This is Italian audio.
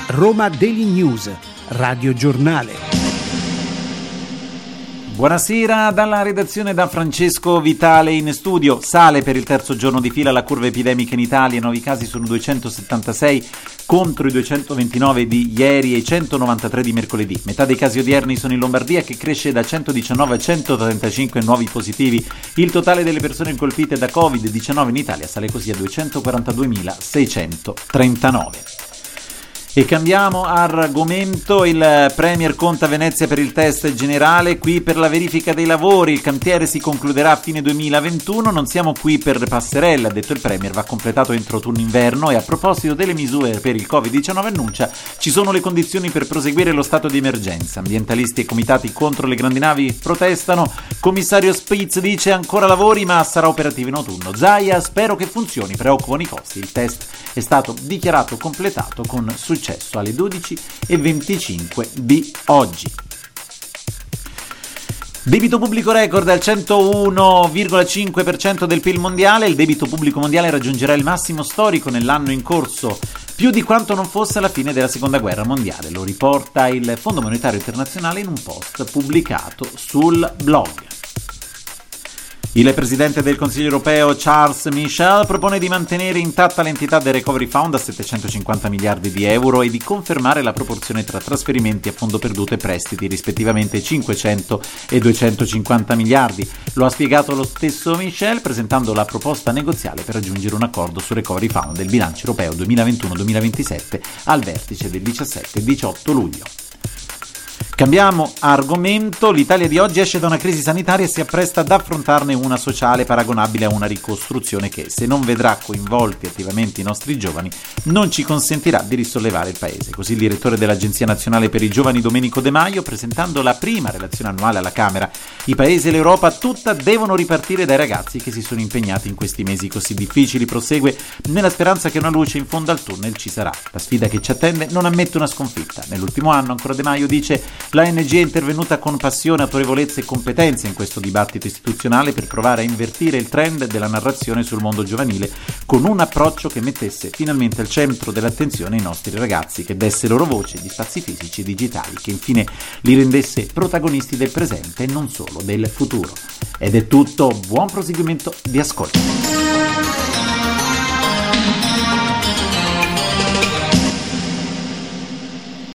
Roma Daily News, Radio Giornale. Buonasera dalla redazione da Francesco Vitale in studio. Sale per il terzo giorno di fila la curva epidemica in Italia, nuovi casi sono 276 contro i 229 di ieri e i 193 di mercoledì. Metà dei casi odierni sono in Lombardia, che cresce da 119 a 135 nuovi positivi. Il totale delle persone colpite da Covid-19 in Italia sale così a 242.639. E cambiamo argomento. Il Premier conta Venezia per il test generale, qui per la verifica dei lavori. Il cantiere si concluderà a fine 2021, non siamo qui per passerelle, ha detto il Premier, va completato entro autunno inverno. E a proposito delle misure per il Covid-19 annuncia, ci sono le condizioni per proseguire lo stato di emergenza. Ambientalisti e comitati contro le grandi navi protestano. Commissario Spitz dice ancora lavori ma sarà operativo in autunno. Zaia, spero che funzioni, preoccupano i costi. Il test è stato dichiarato completato con successo alle 12:25 di oggi. Debito pubblico record al 101,5% del PIL mondiale. Il debito pubblico mondiale raggiungerà il massimo storico nell'anno in corso, più di quanto non fosse alla fine della seconda guerra mondiale. Lo riporta il Fondo Monetario Internazionale in un post pubblicato sul blog. Il presidente del Consiglio europeo Charles Michel propone di mantenere intatta l'entità del Recovery Fund a 750 miliardi di euro e di confermare la proporzione tra trasferimenti a fondo perduto e prestiti, rispettivamente 500 e 250 miliardi. Lo ha spiegato lo stesso Michel presentando la proposta negoziale per raggiungere un accordo sul Recovery Fund del bilancio europeo 2021-2027 al vertice del 17 e 18 luglio. Cambiamo argomento. L'Italia di oggi esce da una crisi sanitaria e si appresta ad affrontarne una sociale paragonabile a una ricostruzione che, se non vedrà coinvolti attivamente i nostri giovani, non ci consentirà di risollevare il paese. Così il direttore dell'Agenzia Nazionale per i Giovani Domenico De Maio, presentando la prima relazione annuale alla Camera. I paesi e l'Europa tutta devono ripartire dai ragazzi che si sono impegnati in questi mesi così difficili. Prosegue nella speranza che una luce in fondo al tunnel ci sarà. La sfida che ci attende non ammette una sconfitta. Nell'ultimo anno, ancora De Maio dice, l'ANG è intervenuta con passione, autorevolezza e competenza in questo dibattito istituzionale per provare a invertire il trend della narrazione sul mondo giovanile con un approccio che mettesse finalmente al centro dell'attenzione i nostri ragazzi, che desse loro voce di spazi fisici e digitali, che infine li rendesse protagonisti del presente e non solo del futuro. Ed è tutto, buon proseguimento di ascolto.